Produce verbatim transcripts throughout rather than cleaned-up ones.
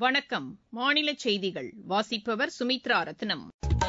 வணக்கம். மாநில செய்திகள் வாசிப்பவர் சுமித்ரா ரத்னம்.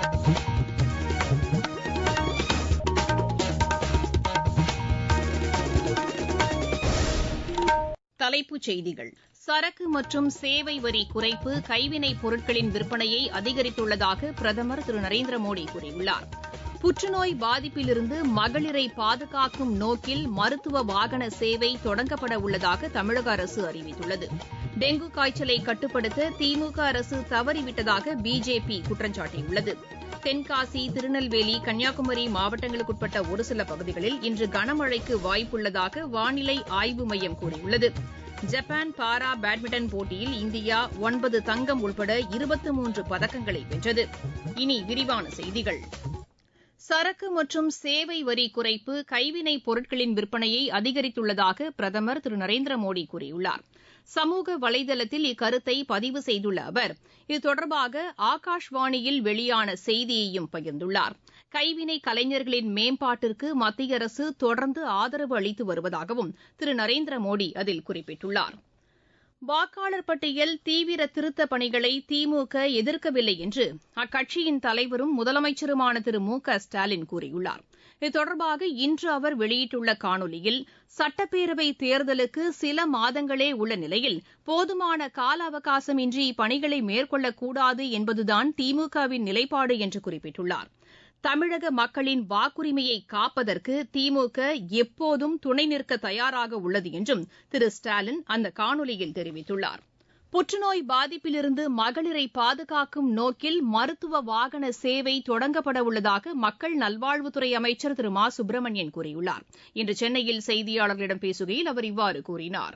தலைப்புச் செய்திகள். சரக்கு மற்றும் சேவை வரி குறைப்பு கைவினைப் பொருட்களின் விற்பனையை அதிகரித்துள்ளதாக பிரதமர் திரு நரேந்திர மோடி கூறியுள்ளார். புற்றுநோய் பாதிப்பிலிருந்து மகளிரை பாதுகாக்கும் நோக்கில் மருத்துவ வாகன சேவை தொடங்கப்பட உள்ளதாக தமிழக அரசு அறிவித்துள்ளது. டெங்கு காய்ச்சலை கட்டுப்படுத்த திமுக அரசு தவறிவிட்டதாக பிஜேபி குற்றம் சாட்டியுள்ளது. தென்காசி, திருநெல்வேலி, கன்னியாகுமரி மாவட்டங்களுக்குட்பட்ட ஒருசில பகுதிகளில் இன்று கனமழைக்கு வாய்ப்புள்ளதாக வானிலை ஆய்வு மையம் கூறியுள்ளது. ஜப்பான் பாரா பேட்மிண்டன் போட்டியில் இந்தியா ஒன்பது தங்கம் உள்பட இருபத்து மூன்று பதக்கங்களை வென்றது. இனி விரிவான செய்திகள். சரக்கு மற்றும் சேவை வரி குறைப்பு கைவினைப் பொருட்களின் விற்பனையை அதிகரித்துள்ளதாக பிரதமர் திரு நரேந்திர மோடி கூறியுள்ளார். சமூக வலைதளத்தில் இக்கருத்தை பதிவு செய்துள்ள அவர், இது தொடர்பாக ஆகாஷ்வாணியில் வெளியான செய்தியையும் பகிர்ந்துள்ளார். கைவினை கலைஞர்களின் மேம்பாட்டிற்கு மத்திய அரசு தொடர்ந்து ஆதரவு அளித்து வருவதாகவும் திரு நரேந்திர மோடி அதில் குறிப்பிட்டுள்ளார். வாக்காளர் பட்டியல் தீவிர திருத்தப் பணிகளை திமுக எதிர்க்கவில்லை என்று அக்கட்சியின் தலைவரும் முதலமைச்சருமான திரு மு க ஸ்டாலின் கூறியுள்ளார். இது தொடர்பாக இன்று அவர் வெளியிட்டுள்ள காணொலியில், சட்டப்பேரவை தேர்தலுக்கு சில மாதங்களே உள்ள நிலையில் போதுமான கால அவகாசமின்றி இப்பணிகளை மேற்கொள்ளக்கூடாது என்பதுதான் திமுகவின் நிலைப்பாடு என்று குறிப்பிட்டுள்ளார். தமிழக மக்களின் வாக்குரிமையை காப்பதற்கு திமுக எப்போதும் துணை நிற்க தயாராக உள்ளது என்றும் திரு ஸ்டாலின் அந்த காணொலியில் தெரிவித்துள்ளார். புற்றுநோய் பாதிப்பிலிருந்து மகளிரை பாதுகாக்கும் நோக்கில் மருத்துவ வாகன சேவை தொடங்கப்பட உள்ளதாக மக்கள் நல்வாழ்வுத்துறை அமைச்சர் திரு மா சுப்பிரமணியன் கூறியுள்ளார். இன்று சென்னையில் செய்தியாளர்களிடம் பேசுகையில் அவர் இவ்வாறு கூறினார்.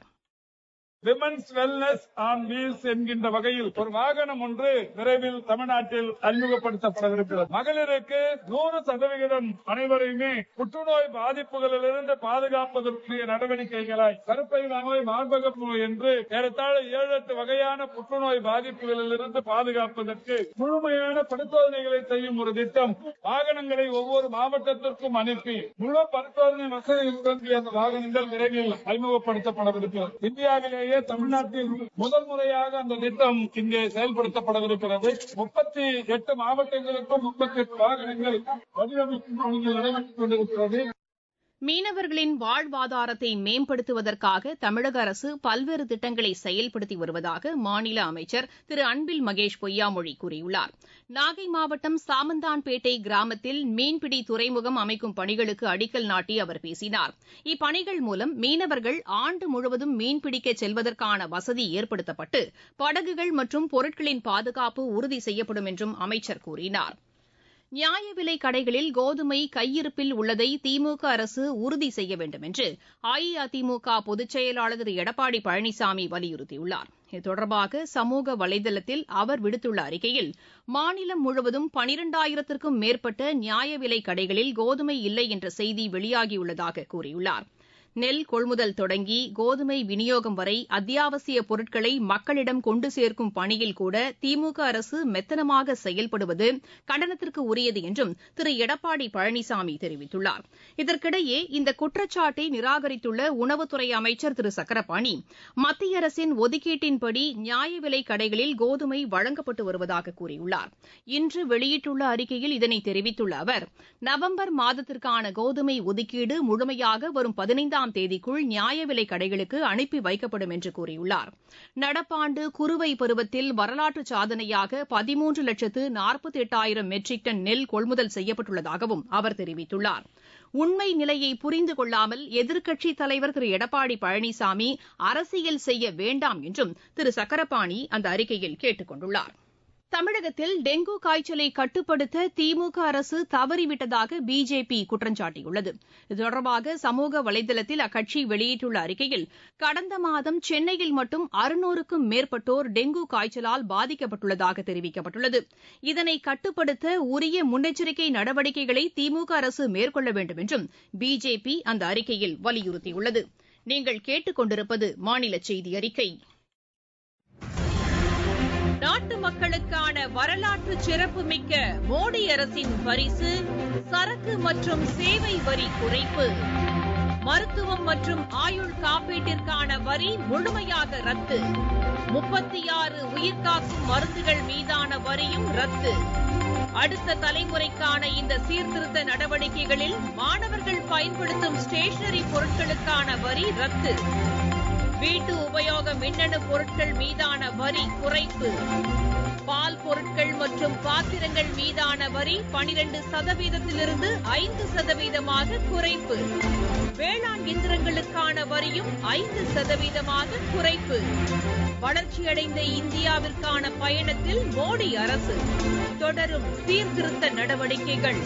விமன்ஸ் வெல்னஸ் ஆன் வீல்ஸ் என்கின்ற வகையில் ஒரு வாகனம் ஒன்று விரைவில் தமிழ்நாட்டில் அறிமுகப்படுத்தப்படவிருக்கிறது. மகளிருக்கு நூறு சதவிகிதம் அனைவரையுமே புற்றுநோய் பாதிப்புகளிலிருந்து பாதுகாப்பதற்குரிய நடவடிக்கைகளாய் கருப்பை நோய், மார்பக நோய் என்று ஏறத்தாழ ஏழு எட்டு வகையான புற்றுநோய் பாதிப்புகளிலிருந்து பாதுகாப்பதற்கு முழுமையான பரிசோதனைகளை செய்யும் ஒரு திட்டம். வாகனங்களை ஒவ்வொரு மாவட்டத்திற்கும் அனுப்பி முழு பரிசோதனை வசதியுடன் அந்த வாகனங்கள் விரைவில் அறிமுகப்படுத்தப்படவிருக்கிறது. இந்தியாவிலேயே தமிழ்நாட்டில் முதல் முறையாக அந்த திட்டம் இங்கே செயல்படுத்தப்படவிருக்கிறது. முப்பத்தி எட்டு மாவட்டங்களுக்கும் முப்பத்தி எட்டு வாகனங்கள் வடிவமைக்கும் பணிகள் நடைபெற்றுக் கொண்டிருக்கிறது. மீனவர்களின் வாழ்வாதாரத்தை மேம்படுத்துவதற்காக தமிழக அரசு பல்வேறு திட்டங்களை செயல்படுத்தி வருவதாக மாநில அமைச்சர் திரு அன்பில் மகேஷ் பொய்யாமொழி கூறியுள்ளார். நாகை மாவட்டம் சாமந்தான்பேட்டை கிராமத்தில் மீன்பிடி துறைமுகம் அமைக்கும் பணிகளுக்கு அடிக்கல் நாட்டி அவர் பேசினார். இப்பணிகள் மூலம் மீனவர்கள் ஆண்டு முழுவதும் மீன்பிடிக்க செல்வதற்கான வசதி ஏற்படுத்தப்பட்டு படகுகள் மற்றும் பொருட்களின் பாதுகாப்பு உறுதி செய்யப்படும் என்றும் அமைச்சர் கூறினார். நியாய விலைக் கடைகளில் கோதுமை கையிருப்பில் உள்ளதை திமுக அரசு உறுதி செய்ய வேண்டும் என்று அஇஅதிமுக பொதுச் செயலாளர் திரு எடப்பாடி பழனிசாமி வலியுறுத்தியுள்ளார். இது தொடர்பாக சமூக வலைதளத்தில் அவர் விடுத்துள்ள அறிக்கையில், மாநிலம் முழுவதும் பனிரெண்டாயிரத்திற்கும் மேற்பட்ட நியாய விலைக் கடைகளில் கோதுமை இல்லை என்ற செய்தி வெளியாகியுள்ளதாக கூறியுள்ளார். நெல் கொள்முதல் தொடங்கி கோதுமை விநியோகம் வரை அத்தியாவசிய பொருட்களை மக்களிடம் கொண்டு சேர்க்கும் பணியில் கூட திமுக அரசு மெத்தனமாக செயல்படுவது கண்டனத்திற்கு உரியது என்றும் திரு எடப்பாடி பழனிசாமி தெரிவித்துள்ளார். இதற்கிடையே இந்த குற்றச்சாட்டை நிராகரித்துள்ள உணவுத்துறை அமைச்சர் திரு சக்கரபாணி, மத்திய அரசின் ஒதுக்கீட்டின்படி நியாய விலைக் கடைகளில் கோதுமை வழங்கப்பட்டு வருவதாக கூறியுள்ளார். இன்று வெளியிட்டுள்ள அறிக்கையில் இதனை தெரிவித்துள்ள அவர், நவம்பர் மாதத்திற்கான கோதுமை ஒதுக்கீடு முழுமையாக வரும் பதினைந்தாம் தேதிக்குள் நியாய விலைக் கடைகளுக்கு அனுப்பி வைக்கப்படும் என்று கூறியுள்ளார். நடப்பாண்டு குறுவை பருவத்தில் வரலாற்று சாதனையாக பதிமூன்று லட்சத்து நாற்பத்தி எட்டாயிரம் மெட்ரிக் டன் நெல் கொள்முதல் செய்யப்பட்டுள்ளதாகவும் அவர் தெரிவித்துள்ளார். உண்மை நிலையை புரிந்து கொள்ளாமல் எதிர்க்கட்சித் தலைவர் திரு எடப்பாடி பழனிசாமி அரசியல் செய்ய வேண்டாம் என்றும் திரு சக்கரபாணி அந்த அறிக்கையில் கேட்டுக் கொண்டுள்ளார். தமிழகத்தில் டெங்கு காய்ச்சலை கட்டுப்படுத்த திமுக அரசு தவறிவிட்டதாக பிஜேபி குற்றம் சாட்டியுள்ளது. இது தொடர்பாக சமூக வலைதளத்தில் அக்கட்சி வெளியிட்டுள்ள அறிக்கையில், கடந்த மாதம் சென்னையில் மட்டும் அறுநூறுக்கும் மேற்பட்டோர் டெங்கு காய்ச்சலால் பாதிக்கப்பட்டுள்ளதாக தெரிவிக்கப்பட்டுள்ளது. இதனை கட்டுப்படுத்த உரிய முன்னெச்சரிக்கை நடவடிக்கைகளை திமுக அரசு மேற்கொள்ள வேண்டும் என்றும் பிஜேபி அந்த அறிக்கையில் வலியுறுத்தியுள்ளது. நீங்கள் கேட்டுக் கொண்டிருப்பது மாநில செய்தி அறிக்கை. நாட்டு மக்களுக்கான வரலாற்று சிறப்புமிக்க மோடி அரசின் பரிசு சரக்கு மற்றும் சேவை வரி குறைப்பு. மருத்துவம் மற்றும் ஆயுள் காப்பீட்டிற்கான வரி முழுமையாக ரத்து. முப்பத்தி ஆறு உயிர்காக்கும் மருந்துகள் மீதான வரியும் ரத்து. அடுத்த தலைமுறைக்கான இந்த சீர்திருத்த நடவடிக்கைகளில் மாணவர்கள் பயன்படுத்தும் ஸ்டேஷனரி பொருட்களுக்கான வரி ரத்து. வீட்டு உபயோக மின்னணு பொருட்கள் மீதான வரி குறைப்பு. பால் பொருட்கள் மற்றும் பாத்திரங்கள் மீதான வரி பனிரண்டு சதவீதத்திலிருந்து ஐந்து சதவீதமாக குறைப்பு. வேளாண் இயந்திரங்களுக்கான வரியும் ஐந்து சதவீதமாக குறைப்பு. வளர்ச்சியடைந்த இந்தியாவிற்கான பயணத்தில் மோடி அரசு தொடரும் சீர்திருத்த நடவடிக்கைகள்.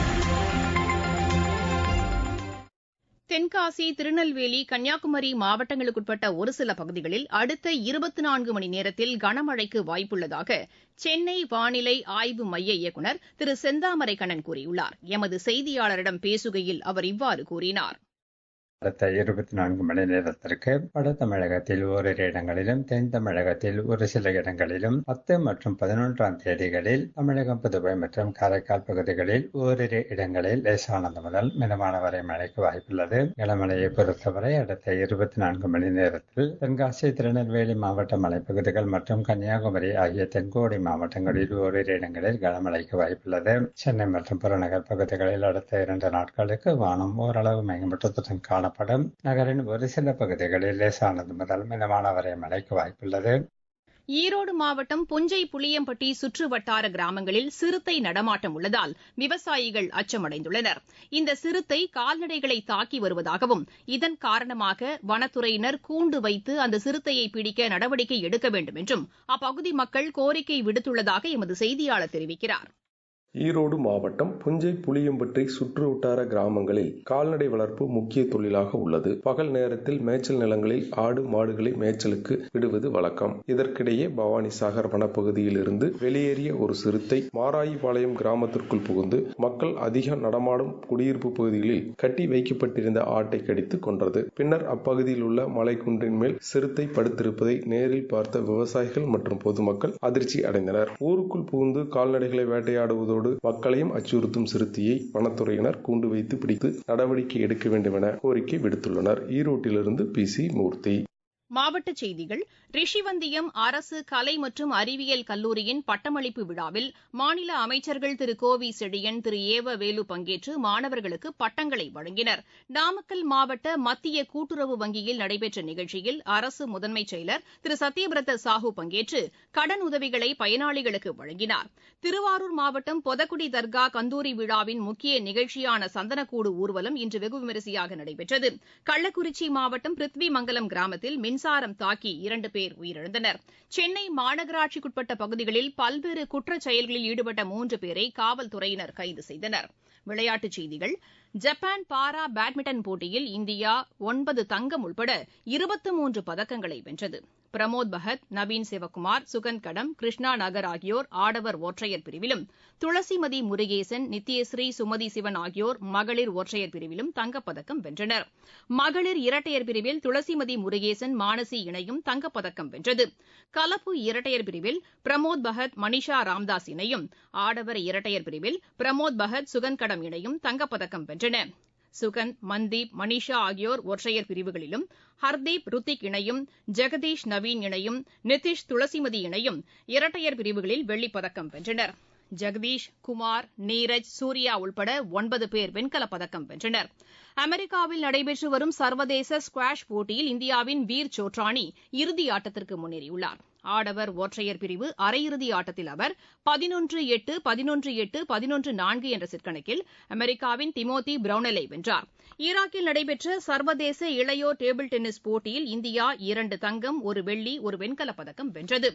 தென்காசி, திருநெல்வேலி, கன்னியாகுமரி மாவட்டங்களுக்குட்பட்ட ஒரு சில பகுதிகளில் அடுத்த இருபத்தி நான்கு மணி நேரத்தில் கனமழைக்கு வாய்ப்புள்ளதாக சென்னை வானிலை ஆய்வு மைய இயக்குநர் திரு செந்தாமரை கண்ணன் கூறியுள்ளார். எமது செய்தியாளரிடம் பேசுகையில் அவர் இவ்வாறு கூறினார். அடுத்த இருபத்தி நான்கு மணி நேரத்திற்கு வட தமிழகத்தில் ஓரிரு இடங்களிலும் தென் தமிழகத்தில் ஒரு சில இடங்களிலும் பத்து மற்றும் பதினொன்றாம் தேதிகளில் தமிழகம், புதுவை மற்றும் காரைக்கால் பகுதிகளில் ஓரிரு இடங்களில் லேசானது முதல் மிதமான வரை மழைக்கு வாய்ப்புள்ளது. கனமழையை பொறுத்தவரை அடுத்த இருபத்தி நான்கு மணி நேரத்தில் தென்காசி, திருநெல்வேலி மாவட்ட மலைப்பகுதிகள் மற்றும் கன்னியாகுமரி ஆகிய தென்கோடி மாவட்டங்களில் ஓரிரு இடங்களில் கனமழைக்கு வாய்ப்புள்ளது. சென்னை மற்றும் புறநகர் பகுதிகளில் அடுத்த இரண்டு நாட்களுக்கு வானம் ஓரளவு மேகமூட்டத்துடன் காணப்படும். நகரின் ஒரு சில பகுதிகளில் லேசானது முதல் மிதமான வரை மழைக்கு வாய்ப்புள்ளது. ஈரோடு மாவட்டம் புஞ்சை புளியம்பட்டி சுற்று வட்டார கிராமங்களில் சிறுத்தை நடமாட்டம் உள்ளதால் விவசாயிகள் அச்சமடைந்துள்ளனர். இந்த சிறுத்தை கால்நடைகளை தாக்கி வருவதாகவும் இதன் காரணமாக வனத்துறையினர் கூண்டு வைத்து அந்த சிறுத்தையை பிடிக்க நடவடிக்கை எடுக்க வேண்டும் என்றும் அப்பகுதி மக்கள் கோரிக்கை விடுத்துள்ளதாக எமது செய்தியாளர் தெரிவிக்கிறார். ஈரோடு மாவட்டம் புஞ்சை புளியம்பட்டி சுற்று வட்டார கிராமங்களில் கால்நடை வளர்ப்பு முக்கிய தொழிலாக உள்ளது. பகல் நேரத்தில் மேய்ச்சல் நிலங்களில் ஆடு மாடுகளை மேய்ச்சலுக்கு விடுவது வழக்கம். இதற்கிடையே பவானி சாகர் வனப்பகுதியில் இருந்து வெளியேறிய ஒரு சிறுத்தை மாராயிபாளையம் கிராமத்திற்குள் புகுந்து மக்கள் அதிக நடமாடும் குடியிருப்பு பகுதிகளில் கட்டி வைக்கப்பட்டிருந்த ஆட்டை கடித்து கொன்றது. பின்னர் அப்பகுதியில் உள்ள மலைக்குன்றின் மேல் சிறுத்தை படுத்திருப்பதை நேரில் பார்த்த விவசாயிகள் மற்றும் பொதுமக்கள் அதிர்ச்சி அடைந்தனர். ஊருக்குள் புகுந்து கால்நடைகளை வேட்டையாடுவதோடு மக்களையும் அச்சுறுத்தும் சிறுத்தையை வனத்துறையினர் கூண்டு வைத்து பிடித்து நடவடிக்கை எடுக்க வேண்டும் என கோரிக்கை விடுத்துள்ளனர். ஈரோட்டிலிருந்து பி சி மூர்த்தி. மாவட்டச் செய்திகள். ரிஷிவந்தியம் அரசு கலை மற்றும் அறிவியல் கல்லூரியின் பட்டமளிப்பு விழாவில் மாநில அமைச்சர்கள் திரு கோ வி செழியன், திரு ஏவ வேலு பங்கேற்று மாணவர்களுக்கு பட்டங்களை வழங்கினர். நாமக்கல் மாவட்ட மத்திய கூட்டுறவு வங்கியில் நடைபெற்ற நிகழ்ச்சியில் அரசு முதன்மைச் செயலர் திரு சத்யபிரத சாஹூ பங்கேற்று கடன் உதவிகளை பயனாளிகளுக்கு வழங்கினார். திருவாரூர் மாவட்டம் பொதக்குடி தர்கா கந்தூரி விழாவின் முக்கிய நிகழ்ச்சியான சந்தனக்கூடு ஊர்வலம் இன்று வெகு விமரிசையாக நடைபெற்றது. கள்ளக்குறிச்சி மாவட்டம் பிருத்விமங்கலம் கிராமத்தில் மின்சாரம் தாக்கி இரண்டு பேர் உயிரிழந்தனர். சென்னை மாநகராட்சிக்குட்பட்ட பகுதிகளில் பல்வேறு குற்றச் செயல்களில் ஈடுபட்ட மூன்று பேரை காவல்துறையினர் கைது செய்தனர். விளையாட்டுச் செய்திகள். ஜப்பான் பாரா பேட்மிண்டன் போட்டியில் இந்தியா ஒன்பது தங்கம் உட்பட இருபத்தி மூன்று பதக்கங்களை வென்றது. பிரமோத் பகத், நவீன் சிவக்குமார், சுகந்த் கடம், கிருஷ்ணா நகர் ஆகியோர் ஆடவர் ஒற்றையர் பிரிவிலும், துளசிமதி முருகேசன், நித்யஸ்ரீ, சுமதி சிவன் ஆகியோர் மகளிர் ஒற்றையர் பிரிவிலும் தங்கப்பதக்கம் வென்றனர். மகளிர் இரட்டையர் பிரிவில் துளசிமதி முருகேசன், மானசி இணையும் தங்கப்பதக்கம் வென்றது. கலப்பு இரட்டையர் பிரிவில் பிரமோத் பகத், மனிஷா ராம்தாஸ் இணையும், ஆடவர் இரட்டையர் பிரிவில் பிரமோத் பகத், சுகந்த் கடம் இணையும் தங்கப்பதக்கம் வென்றன. சுகந்த், மன்தீப், மனிஷா ஆகியோர் ஒற்றையர் பிரிவுகளிலும், ஹர்தீப், ருத்திக் இணையும், ஜெகதீஷ், நவீன் இணையும், நிதிஷ், துளசிமதி இணையும் இரட்டையர் பிரிவுகளில் வெள்ளிப்பதக்கம் வென்றனர். ஜெகதீஷ், குமார், நீரஜ், சூர்யா உள்பட ஒன்பது பேர் வெண்கலப் பதக்கம் வென்றனர். அமெரிக்காவில் நடைபெற்று வரும் சர்வதேச ஸ்குவாஷ் போட்டியில் இந்தியாவின் வீர் சோட்ரானி இறுதி ஆட்டத்திற்கு முன்னேறியுள்ளார். ஆடவர் ஒற்றையர் பிரிவு அரையிறுதி ஆட்டத்தில் அவர் பதினொன்று எட்டு, பதினொன்று எட்டு, பதினொன்று நான்கு என்ற செட் கணக்கில் அமெரிக்காவின் திமோத்தி பிரவுனெலை வென்றார். ஈராக்கில் நடைபெற்ற சர்வதேச இளையோர் டேபிள் டென்னிஸ் போட்டியில் இந்தியா இரண்டு தங்கம், ஒரு வெள்ளி, ஒரு வெண்கலப் பதக்கம் வென்றது.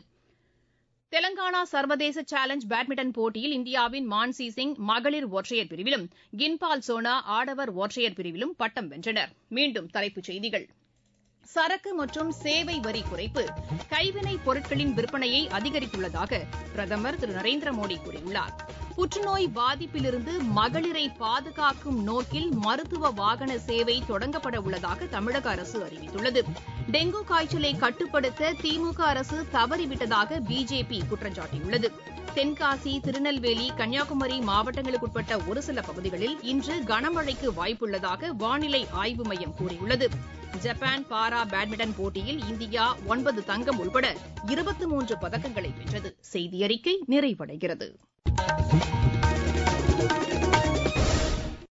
தெலங்கானா சர்வதேச சேலஞ்ச் பேட்மிண்டன் போட்டியில் இந்தியாவின் மான்சி சிங் மகளிர் ஒற்றையர் பிரிவிலும், கின்பால் சோனா ஆடவர் ஒற்றையர் பிரிவிலும் பட்டம் வென்றனர். மீண்டும் தலைப்புச் செய்திகள். சரக்கு மற்றும் சேவை வரி குறைப்பு கைவினைப் பொருட்களின் விற்பனையை அதிகரித்துள்ளதாக பிரதமர் திரு நரேந்திர மோடி கூறியுள்ளார். புற்றுநோய் பாதிப்பிலிருந்து மகளிரை பாதுகாக்கும் நோக்கில் மருத்துவ வாகன சேவை தொடங்கப்பட உள்ளதாக தமிழக அரசு அறிவித்துள்ளது. டெங்கு காய்ச்சலை கட்டுப்படுத்த திமுக அரசு தவறிவிட்டதாக பிஜேபி குற்றம் சாட்டியுள்ளது. தென்காசி, திருநெல்வேலி, கன்னியாகுமரி மாவட்டங்களுக்குட்பட்ட ஒரு சில பகுதிகளில் இன்று கனமழைக்கு வாய்ப்புள்ளதாக வானிலை ஆய்வு மையம் கூறியுள்ளது. ஜப்பான் பாரா பேட்மிண்டன் போட்டியில் இந்தியா ஒன்பது தங்கம் உள்பட இருபத்தி மூன்று பதக்கங்களை வென்றது. செய்தியறிக்கை நிறைவடைகிறது.